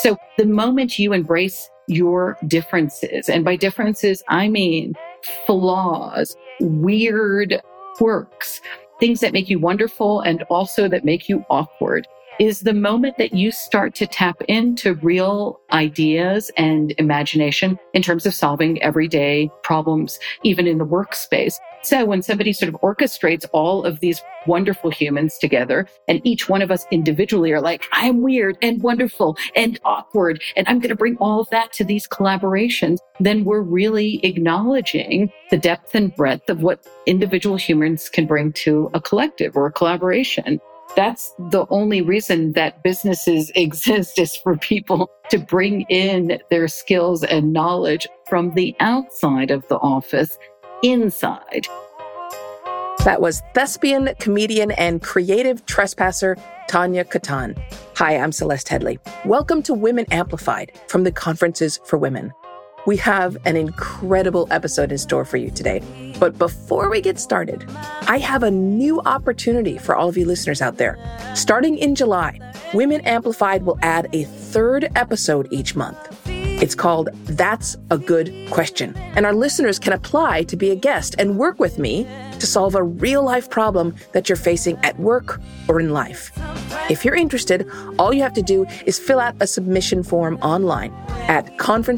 So the moment you embrace your differences, and by differences, I mean flaws, weird quirks, things that make you wonderful and also that make you awkward, is the moment that you start to tap into real ideas and imagination in terms of solving everyday problems, even in the workspace. So when somebody sort of orchestrates all of these wonderful humans together, and each one of us individually are like, I'm weird and wonderful and awkward, and I'm going to bring all of that to these collaborations, then we're really acknowledging the depth and breadth of what individual humans can bring to a collective or a collaboration. That's the only reason that businesses exist, is for people to bring in their skills and knowledge from the outside of the office inside. That was thespian, comedian, and creative trespasser Tanya Khattan. Hi, I'm Celeste Headlee. Welcome to Women Amplified from the Conferences for Women. We have an incredible episode in store for you today. But before we get started, I have a new opportunity for all of you listeners out there. Starting in July, Women Amplified will add a third episode each month. It's called That's a Good Question. And our listeners can apply to be a guest and work with me to solve a real-life problem that you're facing at work or in life. If you're interested, all you have to do is fill out a submission form online at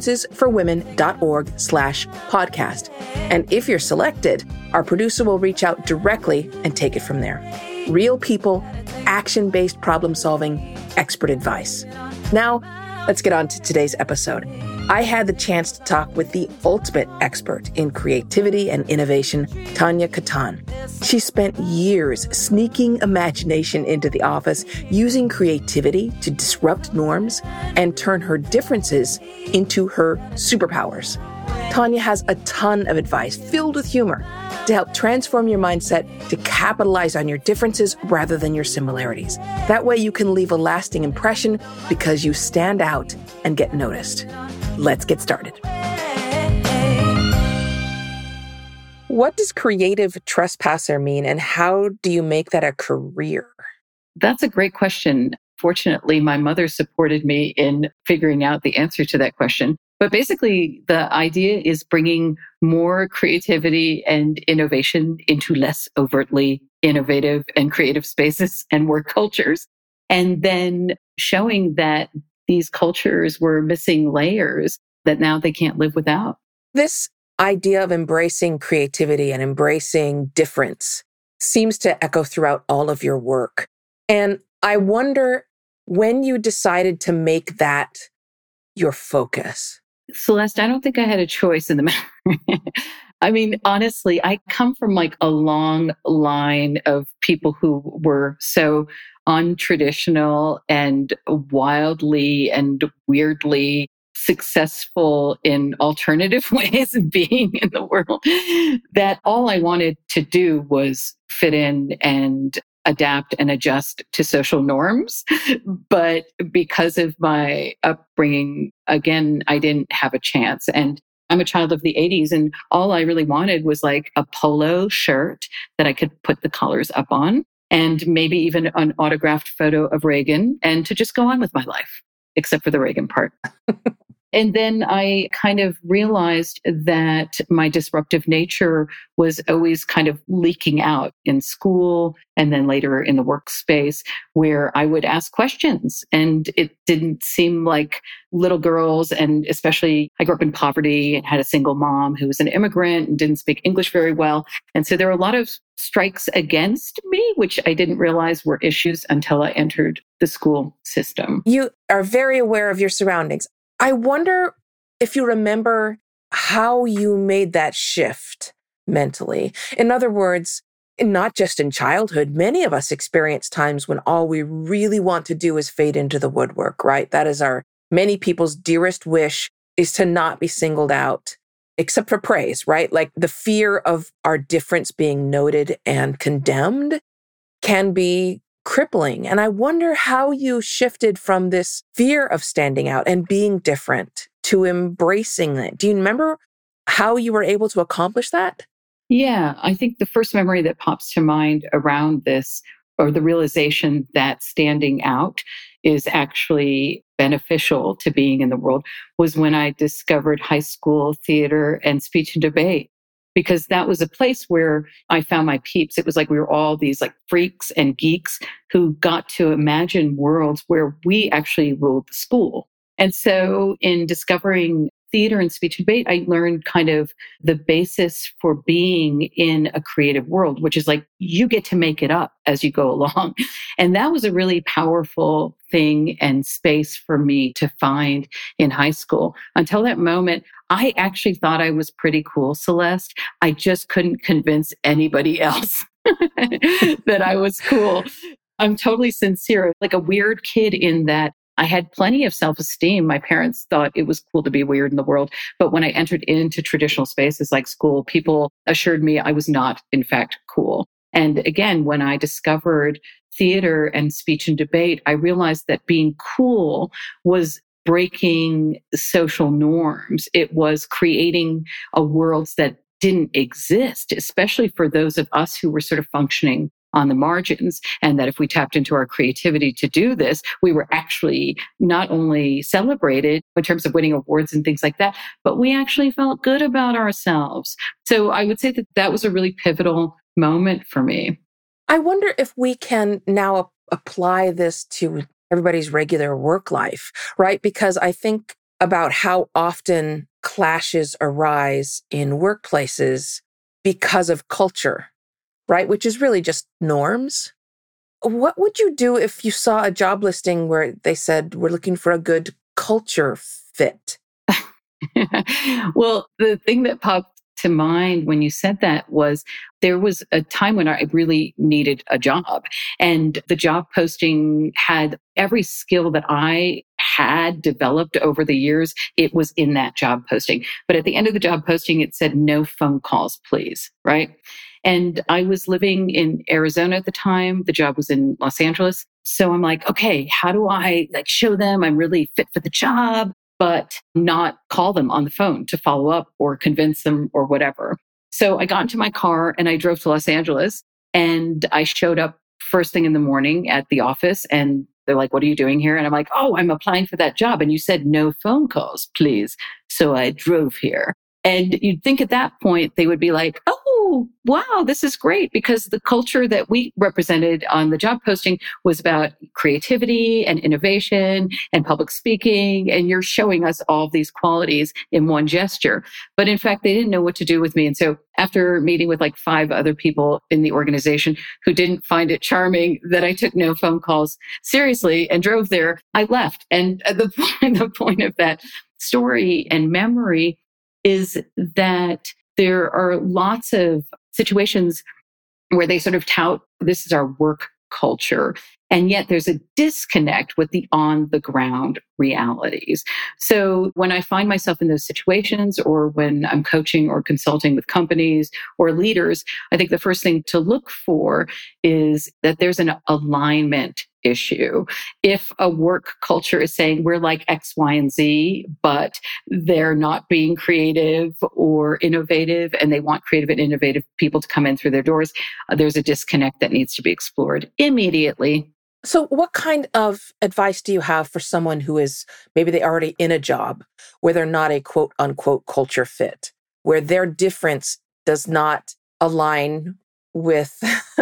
conferencesforwomen.org/podcast. And if you're selected, our producer will reach out directly and take it from there. Real people, action-based problem solving, expert advice. Now, let's get on to today's episode. I had the chance to talk with the ultimate expert in creativity and innovation, Tanya Khattan. She spent years sneaking imagination into the office, using creativity to disrupt norms and turn her differences into her superpowers. Tanya has a ton of advice filled with humor to help transform your mindset to capitalize on your differences rather than your similarities. That way you can leave a lasting impression because you stand out and get noticed. Let's get started. What does creative trespasser mean, and how do you make that a career? That's a great question. Fortunately, my mother supported me in figuring out the answer to that question. But basically, the idea is bringing more creativity and innovation into less overtly innovative and creative spaces and work cultures, and then showing that these cultures were missing layers that now they can't live without. This idea of embracing creativity and embracing difference seems to echo throughout all of your work. And I wonder when you decided to make that your focus. Celeste, I don't think I had a choice in the matter. I mean, honestly, I come from like a long line of people who were so untraditional and wildly and weirdly successful in alternative ways of being in the world, that all I wanted to do was fit in and adapt and adjust to social norms. But because of my upbringing, again, I didn't have a chance. And I'm a child of the 80s, and all I really wanted was like a polo shirt that I could put the collars up on, and maybe even an autographed photo of Reagan, and to just go on with my life, except for the Reagan part. And then I kind of realized that my disruptive nature was always kind of leaking out in school and then later in the workspace, where I would ask questions. And it didn't seem like little girls, and especially I grew up in poverty and had a single mom who was an immigrant and didn't speak English very well. And so there were a lot of strikes against me, which I didn't realize were issues until I entered the school system. You are very aware of your surroundings. I wonder if you remember how you made that shift mentally. In other words, not just in childhood, many of us experience times when all we really want to do is fade into the woodwork, right? That is many people's dearest wish, is to not be singled out, except for praise, right? Like the fear of our difference being noted and condemned can be crippling. And I wonder how you shifted from this fear of standing out and being different to embracing it. Do you remember how you were able to accomplish that? Yeah, I think the first memory that pops to mind around this, or the realization that standing out is actually beneficial to being in the world was when I discovered high school theater and speech and debate, because that was a place where I found my peeps. It was like we were all these like freaks and geeks who got to imagine worlds where we actually ruled the school. And so in discovering theater and speech and debate, I learned kind of the basis for being in a creative world, which is like you get to make it up as you go along. And that was a really powerful thing and space for me to find in high school. Until that moment, I actually thought I was pretty cool, Celeste. I just couldn't convince anybody else that I was cool. I'm totally sincere, like a weird kid in that I had plenty of self-esteem. My parents thought it was cool to be weird in the world. But when I entered into traditional spaces like school, people assured me I was not, in fact, cool. And again, when I discovered theater and speech and debate, I realized that being cool was breaking social norms. It was creating a world that didn't exist, especially for those of us who were sort of functioning on the margins. And that if we tapped into our creativity to do this, we were actually not only celebrated in terms of winning awards and things like that, but we actually felt good about ourselves. So I would say that that was a really pivotal moment for me. I wonder if we can now apply this to everybody's regular work life, right? Because I think about how often clashes arise in workplaces because of culture, right? Which is really just norms. What would you do if you saw a job listing where they said, we're looking for a good culture fit? Well, the thing that popped to mind when you said that was there was a time when I really needed a job, and the job posting had every skill that I had developed over the years. It was in that job posting. But at the end of the job posting, it said no phone calls, please. Right. And I was living in Arizona at the time. The job was in Los Angeles. So I'm like, okay, how do I like show them I'm really fit for the job, but not call them on the phone to follow up or convince them or whatever. So I got into my car and I drove to Los Angeles, and I showed up first thing in the morning at the office, and they're like, what are you doing here? And I'm like, oh, I'm applying for that job. And you said no phone calls, please. So I drove here. And you'd think at that point they would be like, oh, wow, this is great, because the culture that we represented on the job posting was about creativity and innovation and public speaking. And you're showing us all these qualities in one gesture. But in fact, they didn't know what to do with me. And so after meeting with like 5 other people in the organization who didn't find it charming that I took no phone calls seriously and drove there, I left. And the point of that story and memory is that there are lots of situations where they sort of tout this is our work culture. And yet there's a disconnect with the on the ground realities. So when I find myself in those situations, or when I'm coaching or consulting with companies or leaders, I think the first thing to look for is that there's an alignment issue. If a work culture is saying we're like X, Y, and Z, but they're not being creative or innovative, and they want creative and innovative people to come in through their doors, there's a disconnect that needs to be explored immediately. So what kind of advice do you have for someone who is maybe they already in a job where they're not a quote unquote culture fit, where their difference does not align with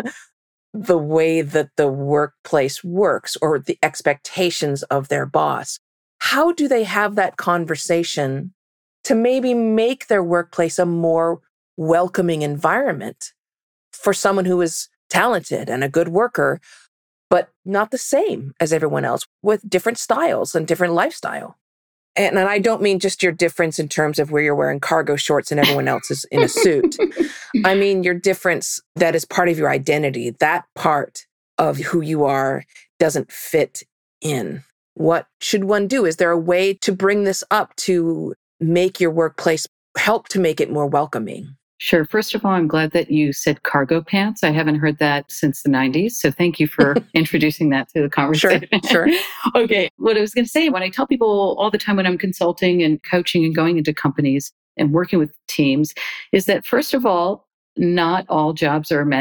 the way that the workplace works or the expectations of their boss? How do they have that conversation to maybe make their workplace a more welcoming environment for someone who is talented and a good worker, but not the same as everyone else, with different styles and different lifestyle? And I don't mean just your difference in terms of where you're wearing cargo shorts and everyone else is in a suit. I mean your difference that is part of your identity. That part of who you are doesn't fit in. What should one do? Is there a way to bring this up to make your workplace, help to make it more welcoming? Sure. First of all, I'm glad that you said cargo pants. I haven't heard that since the 90s. So thank you for introducing that to the conversation. Sure. Okay. What I was going to say, when I tell people all the time when I'm consulting and coaching and going into companies and working with teams, is that first of all, not all jobs are meant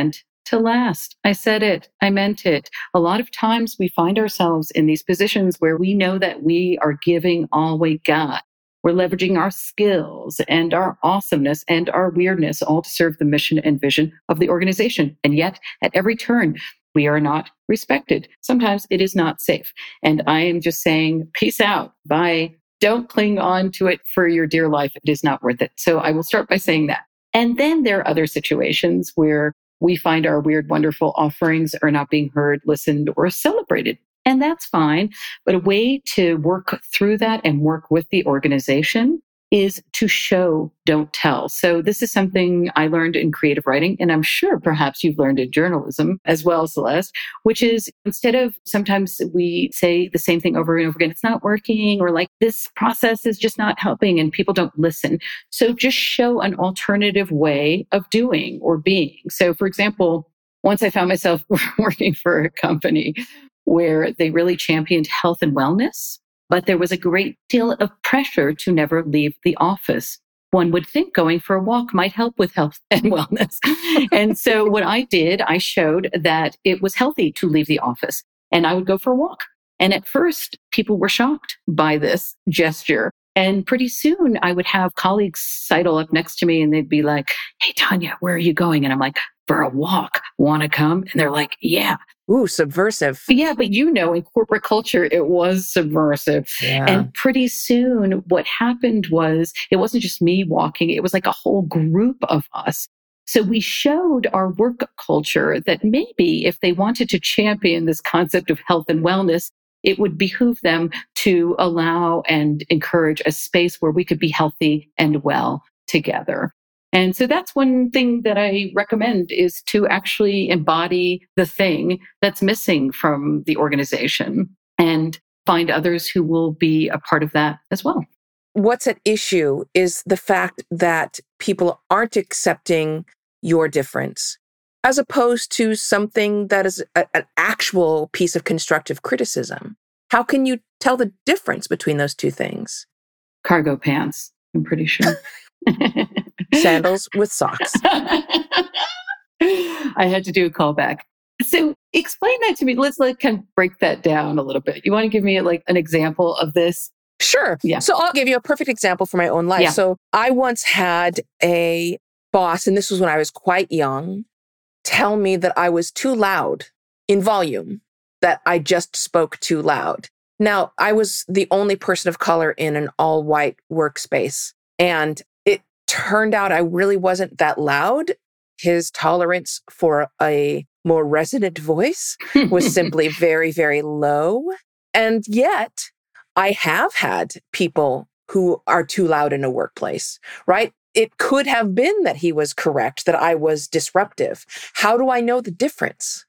to last. I said it. I meant it. A lot of times we find ourselves in these positions where we know that we are giving all we got. We're leveraging our skills and our awesomeness and our weirdness all to serve the mission and vision of the organization. And yet, at every turn, we are not respected. Sometimes it is not safe. And I am just saying, peace out. Bye. Don't cling on to it for your dear life. It is not worth it. So I will start by saying that. And then there are other situations where we find our weird, wonderful offerings are not being heard, listened, or celebrated. And that's fine. But a way to work through that and work with the organization is to show, don't tell. So this is something I learned in creative writing, and I'm sure perhaps you've learned in journalism as well, Celeste, which is instead of sometimes we say the same thing over and over again, it's not working, or like this process is just not helping and people don't listen. So just show an alternative way of doing or being. So for example, once I found myself working for a company where they really championed health and wellness, but there was a great deal of pressure to never leave the office. One would think going for a walk might help with health and wellness. And so what I did, I showed that it was healthy to leave the office and I would go for a walk. And at first, people were shocked by this gesture. And pretty soon I would have colleagues sidle up next to me and they'd be like, "Hey, Tanya, where are you going?" And I'm like, "For a walk. Want to come?" And they're like, "Yeah." Ooh, subversive. Yeah, but in corporate culture, it was subversive. Yeah. And pretty soon what happened was it wasn't just me walking, it was like a whole group of us. So we showed our work culture that maybe if they wanted to champion this concept of health and wellness, it would behoove them to allow and encourage a space where we could be healthy and well together. And so that's one thing that I recommend is to actually embody the thing that's missing from the organization and find others who will be a part of that as well. What's at issue is the fact that people aren't accepting your difference, as opposed to something that is an actual piece of constructive criticism. How can you tell the difference between those two things? Cargo pants, I'm pretty sure. Sandals with socks. I had to do a callback. So explain that to me. Let's kind of break that down a little bit. You want to give me like an example of this? Sure. Yeah. So I'll give you a perfect example from my own life. Yeah. So I once had a boss, and this was when I was quite young, tell me that I was too loud in volume, that I just spoke too loud. Now, I was the only person of color in an all-white workspace, and it turned out I really wasn't that loud. His tolerance for a more resonant voice was simply very, very low. And yet, I have had people who are too loud in a workplace, right? It could have been that he was correct, that I was disruptive. How do I know the difference?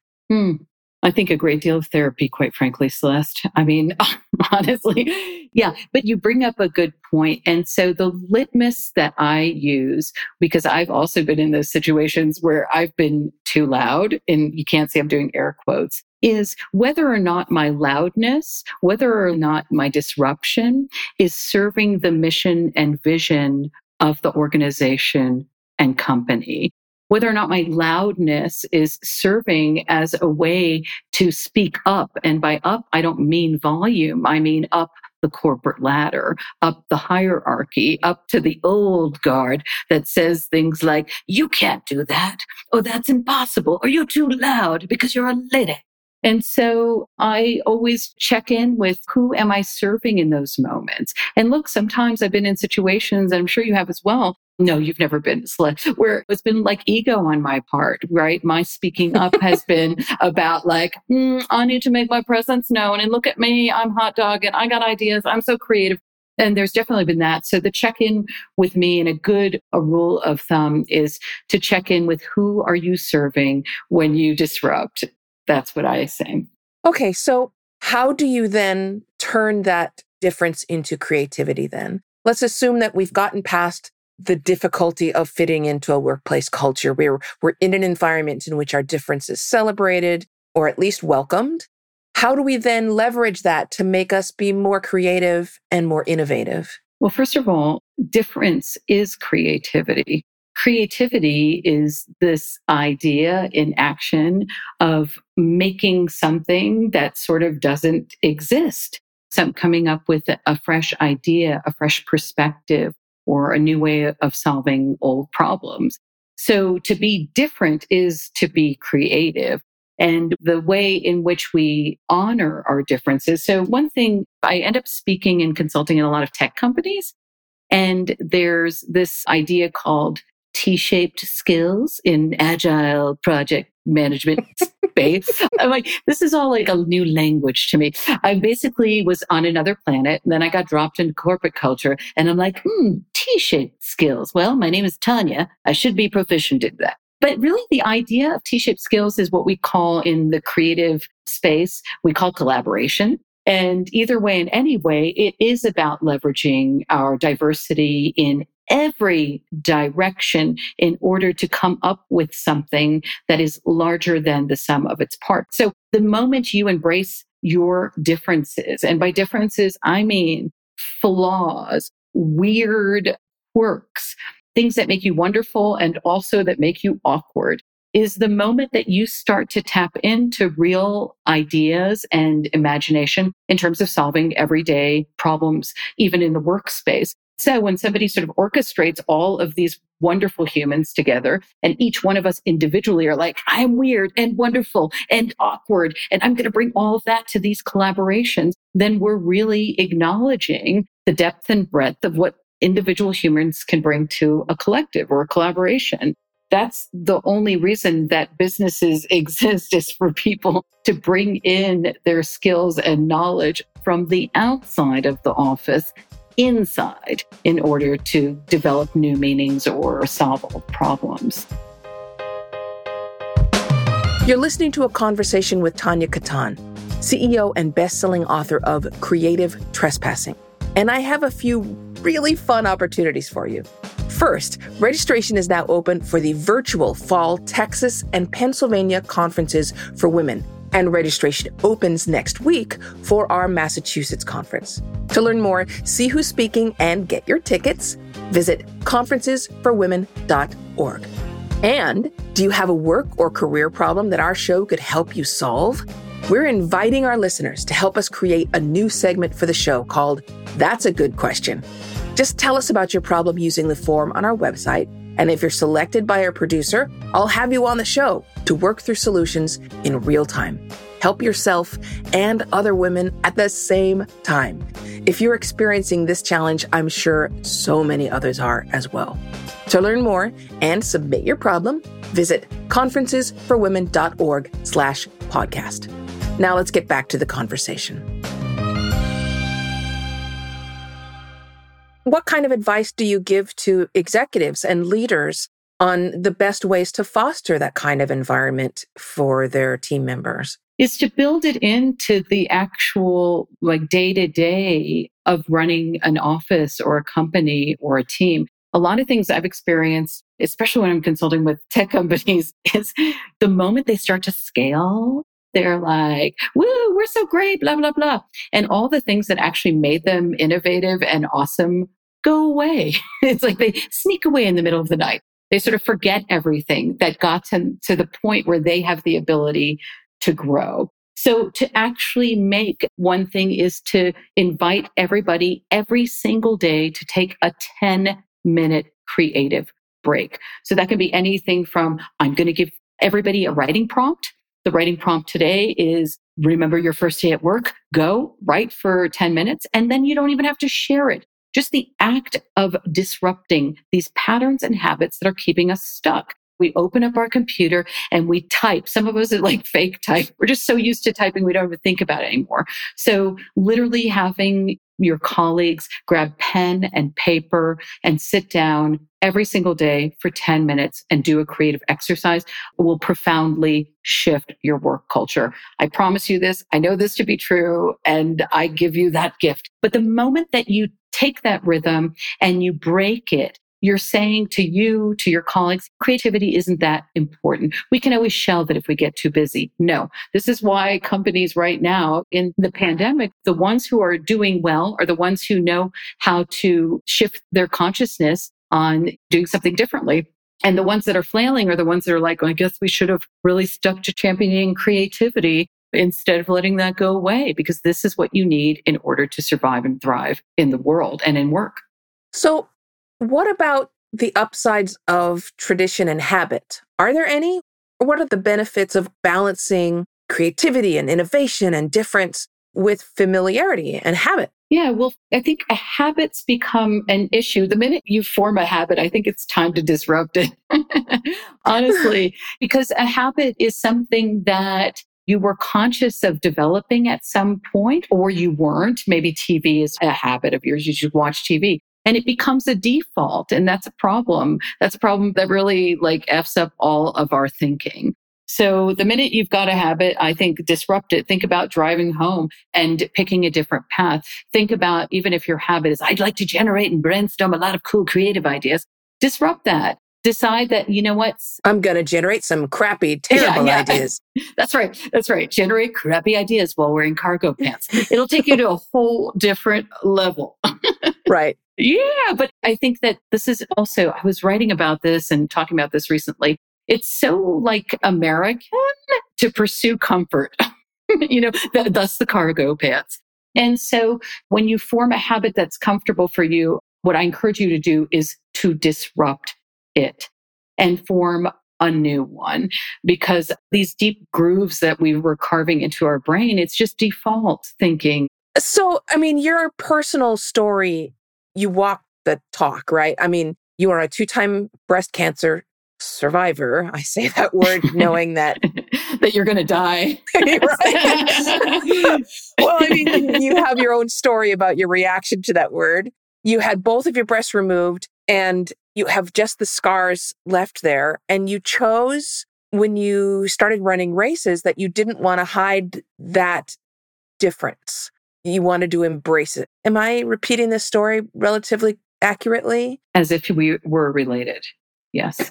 I think a great deal of therapy, quite frankly, Celeste. I mean, honestly, yeah, but you bring up a good point. And so the litmus that I use, because I've also been in those situations where I've been too loud, and you can't see I'm doing air quotes, is whether or not my loudness, whether or not my disruption is serving the mission and vision of the organization and company. Whether or not my loudness is serving as a way to speak up. And by up, I don't mean volume. I mean up the corporate ladder, up the hierarchy, up to the old guard that says things like, "You can't do that," or "That's impossible," or "You're too loud because you're a lady." And so I always check in with who am I serving in those moments? And look, sometimes I've been in situations, and I'm sure you have as well. No, you've never been where it's been like ego on my part, right? My speaking up has been about like, I need to make my presence known, and look at me, I'm hot dog and I got ideas. I'm so creative. And there's definitely been that. So the check-in with me, and a rule of thumb is to check in with who are you serving when you disrupt. That's what I say. Okay, so how do you then turn that difference into creativity then? Let's assume that we've gotten past the difficulty of fitting into a workplace culture where we're in an environment in which our difference is celebrated or at least welcomed. How do we then leverage that to make us be more creative and more innovative? Well, first of all, difference is creativity. creativity is this idea in action of making something that sort of doesn't exist. Some coming up with a fresh idea, a fresh perspective, or a new way of solving old problems. So to be different is to be creative. And the way in which we honor our differences. So one thing, I end up speaking and consulting in a lot of tech companies, and there's this idea called T-shaped skills in agile project management space. I'm like, this is all like a new language to me. I basically was on another planet, and then I got dropped into corporate culture, and I'm like, T-shaped skills. Well, my name is Tanya. I should be proficient in that. But really, the idea of T-shaped skills is what we call in the creative space, we call collaboration. And either way, in any way, it is about leveraging our diversity in every direction in order to come up with something that is larger than the sum of its parts. So the moment you embrace your differences, and by differences, I mean flaws, weird quirks, things that make you wonderful and also that make you awkward, is the moment that you start to tap into real ideas and imagination in terms of solving everyday problems, even in the workspace. So when somebody sort of orchestrates all of these wonderful humans together, and each one of us individually are like, I'm weird and wonderful and awkward, and I'm going to bring all of that to these collaborations, then we're really acknowledging the depth and breadth of what individual humans can bring to a collective or a collaboration. That's the only reason that businesses exist, is for people to bring in their skills and knowledge from the outside of the office inside in order to develop new meanings or solve old problems. You're listening to a conversation with Tanya Katan, CEO and best-selling author of Creative Trespassing. And I have a few really fun opportunities for you. First, registration is now open for the virtual Fall Texas and Pennsylvania conferences for women, and registration opens next week for our Massachusetts conference. To learn more, see who's speaking, and get your tickets, visit conferencesforwomen.org. And do you have a work or career problem that our show could help you solve? We're inviting our listeners to help us create a new segment for the show called That's a Good Question. Just tell us about your problem using the form on our website, and if you're selected by our producer, I'll have you on the show to work through solutions in real time. Help yourself and other women at the same time. If you're experiencing this challenge, I'm sure so many others are as well. To learn more and submit your problem, visit conferencesforwomen.org/podcast. Now let's get back to the conversation. What kind of advice do you give to executives and leaders on the best ways to foster that kind of environment for their team members? Is to build it into the actual day-to-day of running an office or a company or a team. A lot of things I've experienced, especially when I'm consulting with tech companies, is the moment they start to scale, they're like, woo, we're so great, blah, blah, blah. And all the things that actually made them innovative and awesome go away. It's like they sneak away in the middle of the night. They sort of forget everything that got them to the point where they have the ability to grow. So to actually make, one thing is to invite everybody every single day to take a 10-minute creative break. So that can be anything from, I'm going to give everybody a writing prompt. The writing prompt today is, remember your first day at work, go write for 10 minutes, and then you don't even have to share it. Just the act of disrupting these patterns and habits that are keeping us stuck. We open up our computer and we type. Some of us are like fake type. We're just so used to typing, we don't even think about it anymore. So literally having your colleagues grab pen and paper and sit down every single day for 10 minutes and do a creative exercise will profoundly shift your work culture. I promise you this. I know this to be true, and I give you that gift. But the moment that you take that rhythm and you break it, you're saying to you, to your colleagues, creativity isn't that important. We can always shelve it if we get too busy. No, this is why companies right now in the pandemic, the ones who are doing well are the ones who know how to shift their consciousness on doing something differently. And the ones that are flailing are the ones that are like, well, I guess we should have really stuck to championing creativity instead of letting that go away, because this is what you need in order to survive and thrive in the world and in work. So, what about the upsides of tradition and habit? Are there any? What are the benefits of balancing creativity and innovation and difference with familiarity and habit? Yeah, well, I think habits become an issue. The minute you form a habit, I think it's time to disrupt it. Honestly, because a habit is something that you were conscious of developing at some point, or you weren't. Maybe TV is a habit of yours. You should watch TV. And it becomes a default. And that's a problem. That's a problem that really F's up all of our thinking. So the minute you've got a habit, I think disrupt it. Think about driving home and picking a different path. Think about, even if your habit is, I'd like to generate and brainstorm a lot of cool creative ideas, disrupt that. Decide that, you know what? I'm going to generate some crappy, terrible ideas. That's right. That's right. Generate crappy ideas while wearing cargo pants. It'll take you to a whole different level. Right. Yeah. But I think that this is also, I was writing about this and talking about this recently. It's so American to pursue comfort, thus the cargo pants. And so when you form a habit that's comfortable for you, what I encourage you to do is to disrupt it and form a new one, because these deep grooves that we were carving into our brain, it's just default thinking. So, your personal story, you walk the talk, right? You are a 2-time breast cancer survivor. I say that word knowing that that you're going to die. Right? Well, you have your own story about your reaction to that word. You had both of your breasts removed and you have just the scars left there. And you chose, when you started running races, that you didn't want to hide that difference. You wanted to embrace it. Am I repeating this story relatively accurately? As if we were related. Yes.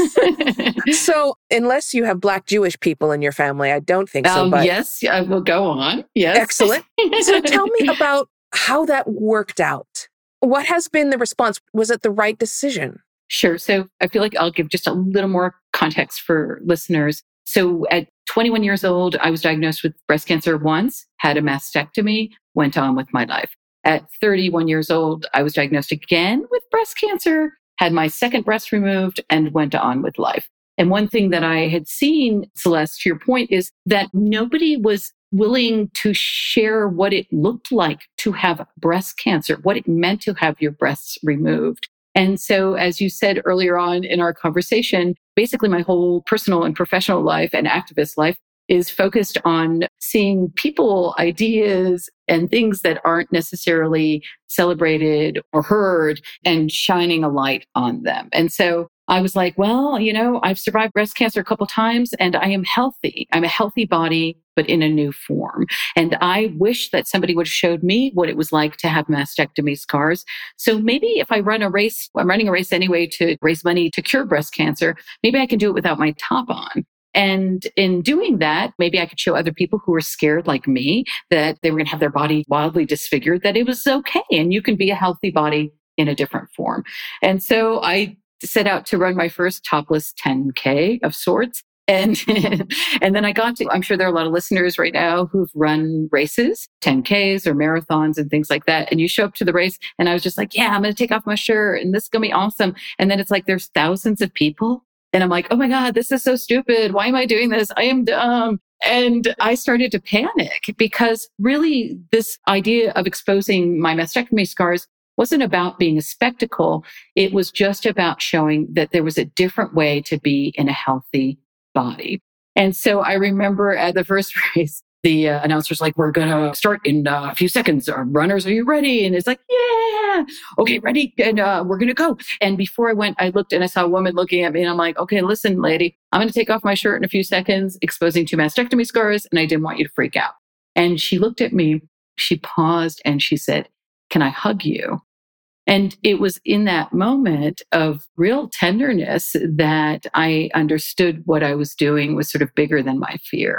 So, unless you have Black Jewish people in your family, I don't think so. But yes, I will go on. Yes. Excellent. So tell me about how that worked out. What has been the response? Was it the right decision? Sure. So I feel like I'll give just a little more context for listeners. So at 21 years old, I was diagnosed with breast cancer once, had a mastectomy, went on with my life. At 31 years old, I was diagnosed again with breast cancer, had my second breast removed, and went on with life. And one thing that I had seen, Celeste, to your point, is that nobody was willing to share what it looked like to have breast cancer, what it meant to have your breasts removed. And so, as you said earlier on in our conversation, basically my whole personal and professional life and activist life is focused on seeing people, ideas, and things that aren't necessarily celebrated or heard and shining a light on them. And so I was like, well, I've survived breast cancer a couple of times and I am healthy. I'm a healthy body, but in a new form. And I wish that somebody would have showed me what it was like to have mastectomy scars. So maybe if I run a race, I'm running a race anyway to raise money to cure breast cancer, maybe I can do it without my top on. And in doing that, maybe I could show other people who were scared like me that they were going to have their body wildly disfigured, that it was okay. And you can be a healthy body in a different form. And so I set out to run my first topless 10K of sorts. And, and then I got to, I'm sure there are a lot of listeners right now who've run races, 10Ks or marathons and things like that. And you show up to the race and I was just like, yeah, I'm going to take off my shirt and this is going to be awesome. And then it's like, there's thousands of people. And I'm like, oh my God, this is so stupid. Why am I doing this? I am dumb. And I started to panic because really this idea of exposing my mastectomy scars wasn't about being a spectacle. It was just about showing that there was a different way to be in a healthy body. And so I remember at the first race, the announcer's like, we're going to start in a few seconds. Runners, are you ready? And it's like, yeah, okay, ready. And we're going to go. And before I went, I looked and I saw a woman looking at me and I'm like, okay, listen, lady, I'm going to take off my shirt in a few seconds, exposing 2 mastectomy scars. And I didn't want you to freak out. And she looked at me, she paused and she said, can I hug you? And it was in that moment of real tenderness that I understood what I was doing was sort of bigger than my fear.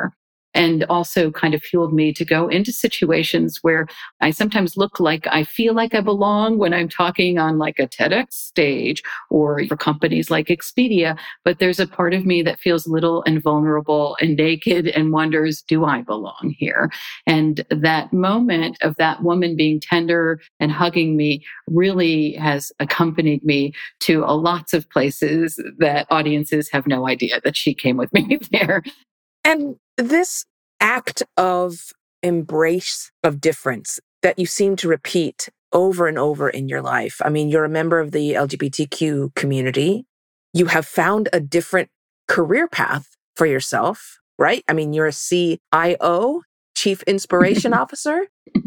and also kind of fueled me to go into situations where I sometimes look like I feel like I belong when I'm talking on like a TEDx stage or for companies like Expedia. But there's a part of me that feels little and vulnerable and naked and wonders, do I belong here? And that moment of that woman being tender and hugging me really has accompanied me to lots of places that audiences have no idea that she came with me there. And this act of embrace of difference that you seem to repeat over and over in your life. I mean, you're a member of the LGBTQ community. You have found a different career path for yourself, right? I mean, you're a CIO, Chief Inspiration Officer.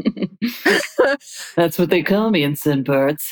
That's what they call me in Sinbirds.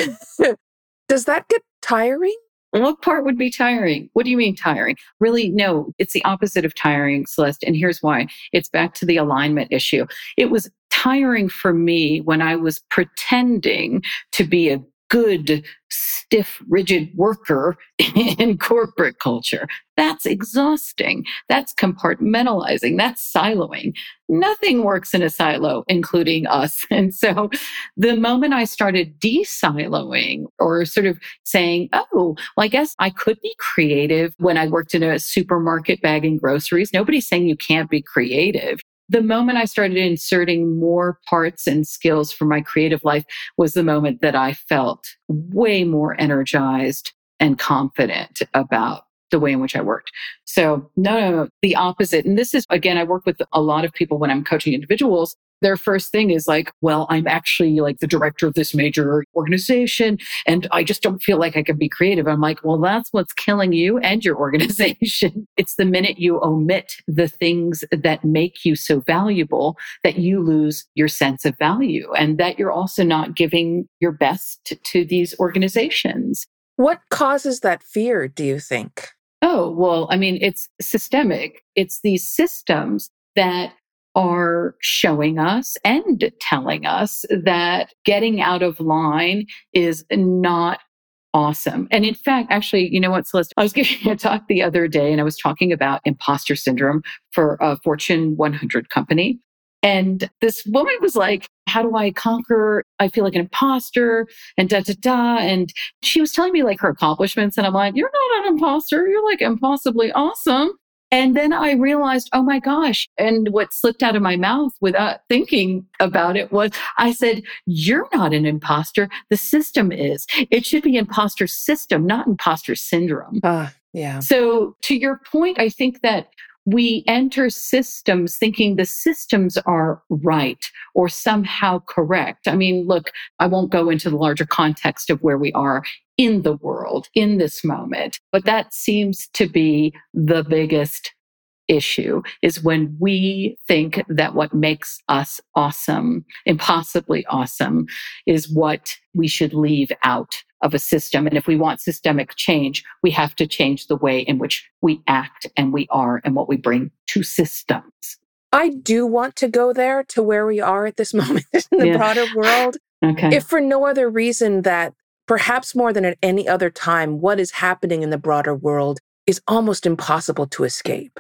Does that get tiring? What part would be tiring? What do you mean tiring? Really, no, it's the opposite of tiring, Celeste. And here's why. It's back to the alignment issue. It was tiring for me when I was pretending to be a good, stiff, rigid worker in corporate culture. That's exhausting. That's compartmentalizing. That's siloing. Nothing works in a silo, including us. And so the moment I started de-siloing or sort of saying, oh, well, I guess I could be creative when I worked in a supermarket bagging groceries. Nobody's saying you can't be creative. The moment I started inserting more parts and skills for my creative life was the moment that I felt way more energized and confident about the way in which I worked. So no, the opposite. And this is, again, I work with a lot of people when I'm coaching individuals. Their first thing is like, well, I'm actually like the director of this major organization and I just don't feel like I can be creative. I'm like, well, that's what's killing you and your organization. It's the minute you omit the things that make you so valuable that you lose your sense of value and that you're also not giving your best to these organizations. What causes that fear, do you think? Oh, well, I mean, it's systemic. It's these systems that are showing us and telling us that getting out of line is not awesome. And in fact, actually, you know what, Celeste? I was giving a talk the other day and I was talking about imposter syndrome for a Fortune 100 company. And this woman was like, how do I conquer? I feel like an imposter and da, da, da. And she was telling me like her accomplishments. And I'm like, you're not an imposter. You're like impossibly awesome. And then I realized, oh my gosh. And what slipped out of my mouth without thinking about it was, I said, you're not an imposter. The system is. It should be imposter system, not imposter syndrome. Yeah. So to your point, I think that we enter systems thinking the systems are right or somehow correct. I mean, look, I won't go into the larger context of where we are in the world in this moment, but that seems to be the biggest issue is when we think that what makes us awesome, impossibly awesome, is what we should leave out of a system. And if we want systemic change, we have to change the way in which we act and we are and what we bring to systems. I do want to go there to where we are at this moment in the broader world. Okay. If for no other reason that perhaps more than at any other time, what is happening in the broader world is almost impossible to escape,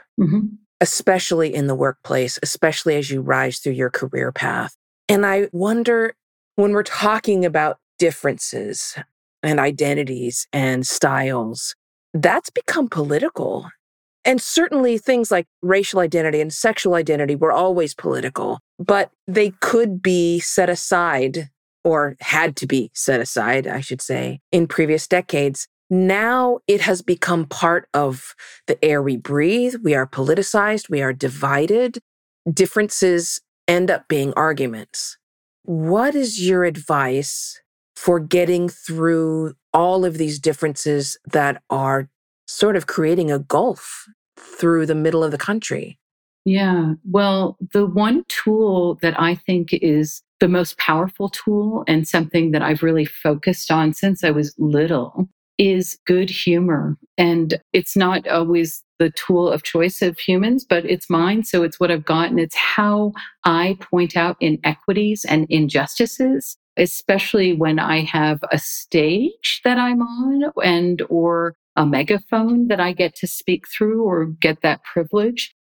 especially in the workplace, especially as you rise through your career path. And I wonder, when we're talking about differences and identities and styles, that's become political. And certainly things like racial identity and sexual identity were always political, but they could be set aside, or had to be set aside, I should say, in previous decades. Now it has become part of the air we breathe. We are politicized. We are divided. Differences end up being arguments. What is your advice for getting through all of these differences that are sort of creating a gulf through the middle of the country? Yeah. Well, the one tool that I think is the most powerful tool and something that I've really focused on since I was little is good humor. And it's not always the tool of choice of humans, but it's mine. So it's what I've got. And it's how I point out inequities and injustices, especially when I have a stage that I'm on or a megaphone that I get to speak through or get that privilege.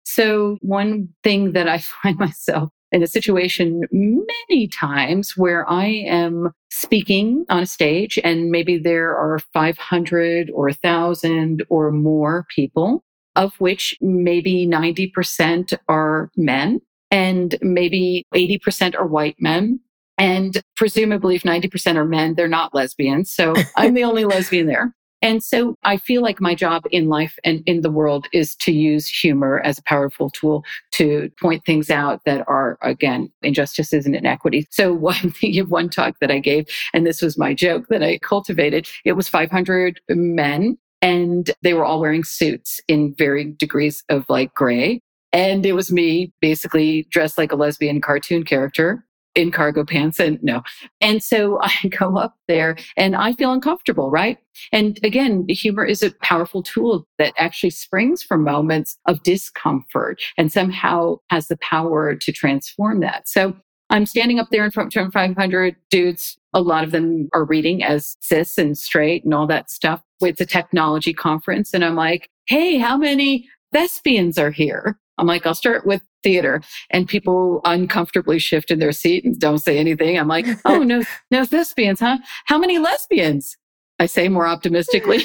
So one thing that I find myself in a situation many times where I am speaking on a stage and maybe there are 500 or 1,000 or more people, of which maybe 90% are men and maybe 80% are white men. And presumably, if 90% are men, they're not lesbians. So I'm the only lesbian there. And so I feel like my job in life and in the world is to use humor as a powerful tool to point things out that are, again, injustices and inequities. So one thing, one talk that I gave, and this was my joke that I cultivated, it was 500 men and they were all wearing suits in varying degrees of like gray. And it was me basically dressed like a lesbian cartoon character in cargo pants and no. And so I go up there and I feel uncomfortable, right? And again, humor is a powerful tool that actually springs from moments of discomfort and somehow has the power to transform that. So I'm standing up there in front of 500 dudes. A lot of them are reading as cis and straight and all that stuff. It's a technology conference. And I'm like, hey, how many thespians are here? I'm like, I'll start with theater. And people uncomfortably shift in their seat and don't say anything. I'm like, oh, no thespians, huh? How many lesbians? I say more optimistically.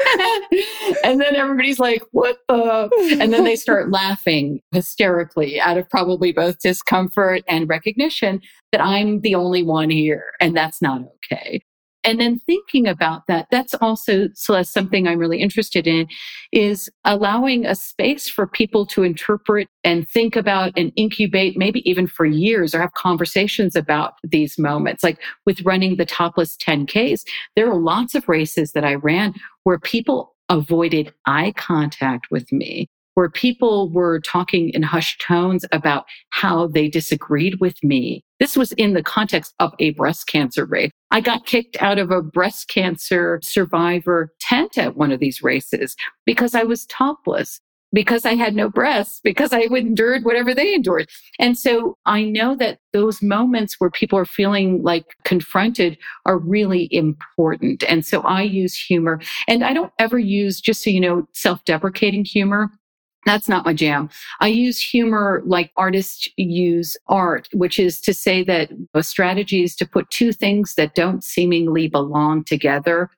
And then everybody's like, what the? And then they start laughing hysterically out of probably both discomfort and recognition that I'm the only one here. And that's not okay. And then thinking about that, that's also, Celeste, something I'm really interested in is allowing a space for people to interpret and think about and incubate, maybe even for years, or have conversations about these moments. Like with running the topless 10Ks, there are lots of races that I ran where people avoided eye contact with me, where people were talking in hushed tones about how they disagreed with me. This was in the context of a breast cancer race. I got kicked out of a breast cancer survivor tent at one of these races because I was topless, because I had no breasts, because I endured whatever they endured. And so I know that those moments where people are feeling like confronted are really important. And so I use humor, and I don't ever use, just so you know, self-deprecating humor. That's not my jam. I use humor like artists use art, which is to say that a strategy is to put two things that don't seemingly belong together.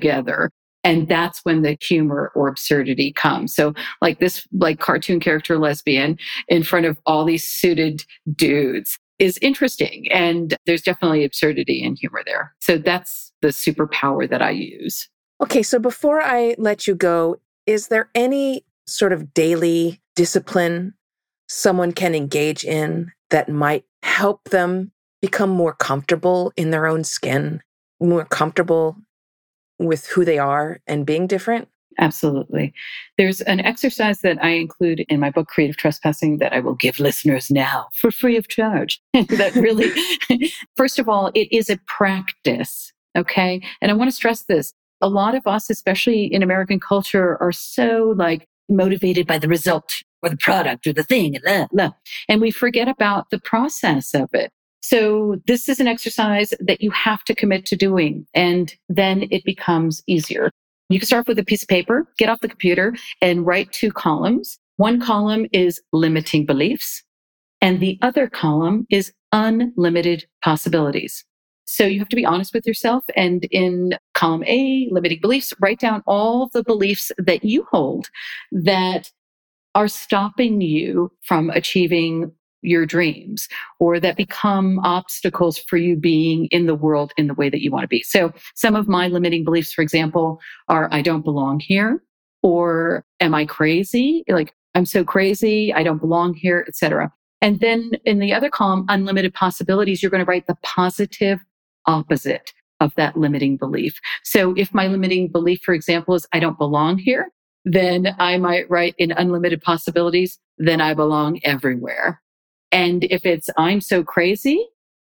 And that's when the humor or absurdity comes. So like this, like cartoon character lesbian in front of all these suited dudes is interesting. And there's definitely absurdity and humor there. So that's the superpower that I use. Okay. So before I let you go, is there any sort of daily discipline someone can engage in that might help them become more comfortable in their own skin, more comfortable with who they are and being different? Absolutely. There's an exercise that I include in my book, Creative Trespassing, that I will give listeners now for free of charge. That really, first of all, it is a practice. Okay. And I want to stress this. A lot of us, especially in American culture, are so like motivated by the result or the product or the thing, and we forget about the process of it. So this is an exercise that you have to commit to doing, and then it becomes easier. You can start with a piece of paper, get off the computer, and write 2 columns. One column is limiting beliefs, and the other column is unlimited possibilities. So you have to be honest with yourself. And in column A, limiting beliefs, write down all the beliefs that you hold that are stopping you from achieving your dreams, or that become obstacles for you being in the world in the way that you want to be. So some of my limiting beliefs, for example, are I don't belong here, or am I crazy? Like I'm so crazy, I don't belong here, etc. And then in the other column, unlimited possibilities, you're going to write the positive opposite of that limiting belief. So if my limiting belief, for example, is I don't belong here, then I might write in unlimited possibilities, then I belong everywhere. And if it's I'm so crazy,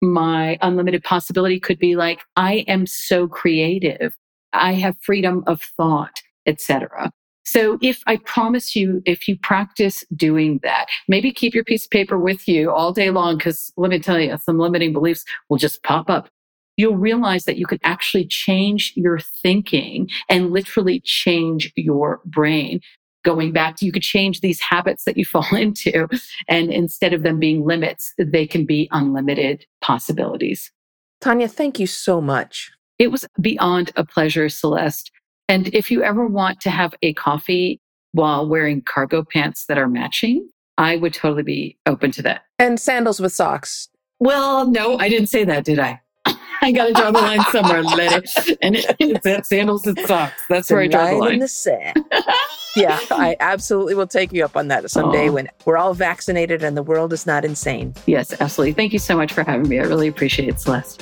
my unlimited possibility could be like, I am so creative. I have freedom of thought, etc. So if I promise you, if you practice doing that, maybe keep your piece of paper with you all day long, because let me tell you, some limiting beliefs will just pop up. You'll realize that you can actually change your thinking and literally change your brain. going back to, you could change these habits that you fall into. And instead of them being limits, they can be unlimited possibilities. Tanya, thank you so much. It was beyond a pleasure, Celeste. And if you ever want to have a coffee while wearing cargo pants that are matching, I would totally be open to that. And sandals with socks. Well, no, I didn't say that, did I? I got to draw the line somewhere, and it's at sandals and socks. That's where I draw the line. In the sand. Yeah, I absolutely will take you up on that someday when we're all vaccinated and the world is not insane. Yes, absolutely. Thank you so much for having me. I really appreciate it, Celeste.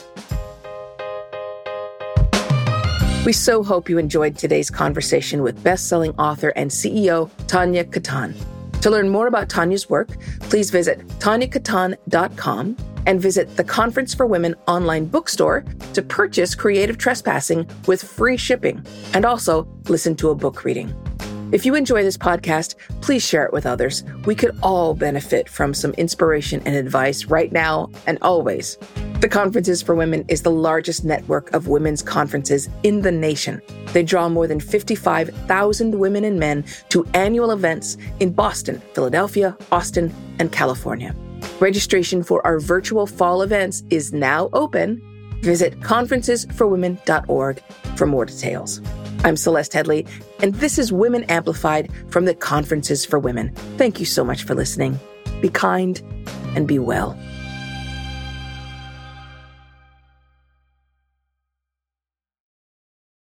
We so hope you enjoyed today's conversation with best-selling author and CEO Tanya Katan. To learn more about Tanya's work, please visit tanyakatan.com and visit the Conference for Women online bookstore to purchase Creative Trespassing with free shipping and also listen to a book reading. If you enjoy this podcast, please share it with others. We could all benefit from some inspiration and advice right now and always. The Conferences for Women is the largest network of women's conferences in the nation. They draw more than 55,000 women and men to annual events in Boston, Philadelphia, Austin, and California. Registration for our virtual fall events is now open. Visit conferencesforwomen.org for more details. I'm Celeste Headlee, and this is Women Amplified from the Conferences for Women. Thank you so much for listening. Be kind and be well.